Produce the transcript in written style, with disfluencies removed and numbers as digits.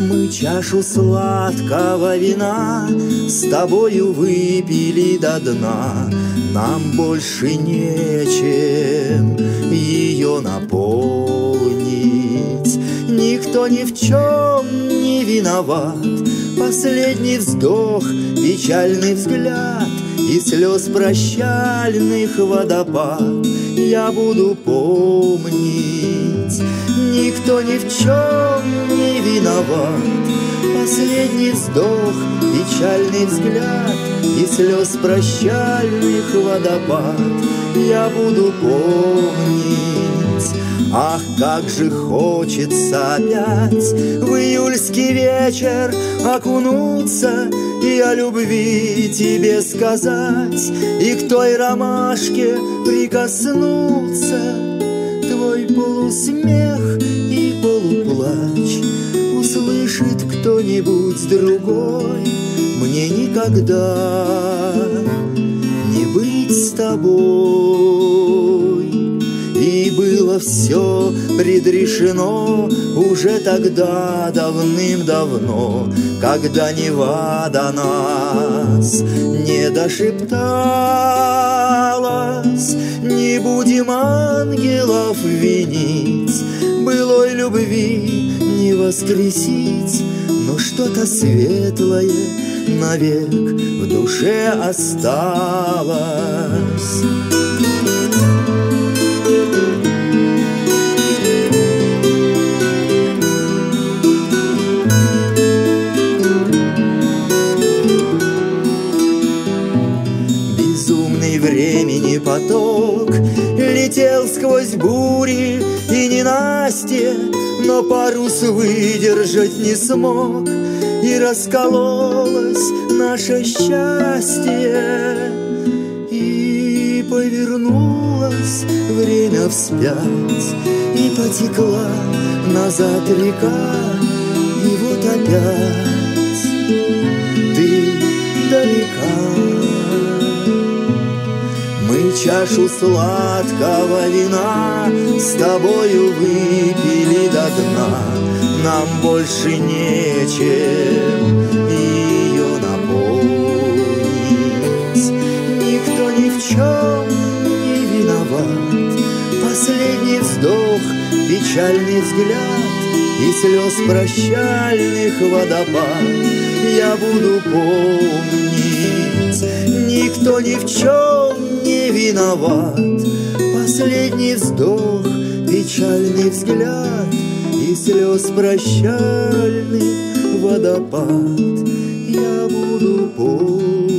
Мы чашу сладкого вина с тобою выпили до дна. Нам больше нечем ее наполнить. Никто ни в чем не виноват. Последний вздох, печальный взгляд и слез прощальных водопад я буду помнить. Никто ни в чем не виноват. Последний вздох, печальный взгляд и слез прощальных водопад я буду помнить. Ах, как же хочется опять в июльский вечер окунуться и о любви тебе сказать, и к той ромашке прикоснуться. Твой полусмех и полуплач услышит кто-нибудь другой. Мне никогда не быть с тобой. И было все предрешено уже тогда, давным-давно, когда Нева до нас не дошепталась. Не будем ангелов винить, былой любви не воскресить, но что-то светлое навек в душе осталось. Времени поток летел сквозь бури и ненастье, но парус выдержать не смог, и раскололось наше счастье, и повернулось время вспять, и потекла назад река, и вот опять ты далека. Мы чашу сладкого вина с тобою выпили до дна. Нам больше нечем ее наполнить. Никто ни в чем не виноват. Последний вздох, печальный взгляд и слез прощальных водопад я буду помнить. Никто ни в чем не виноват. Последний вздох, печальный взгляд и слез прощальных водопад я буду помнить.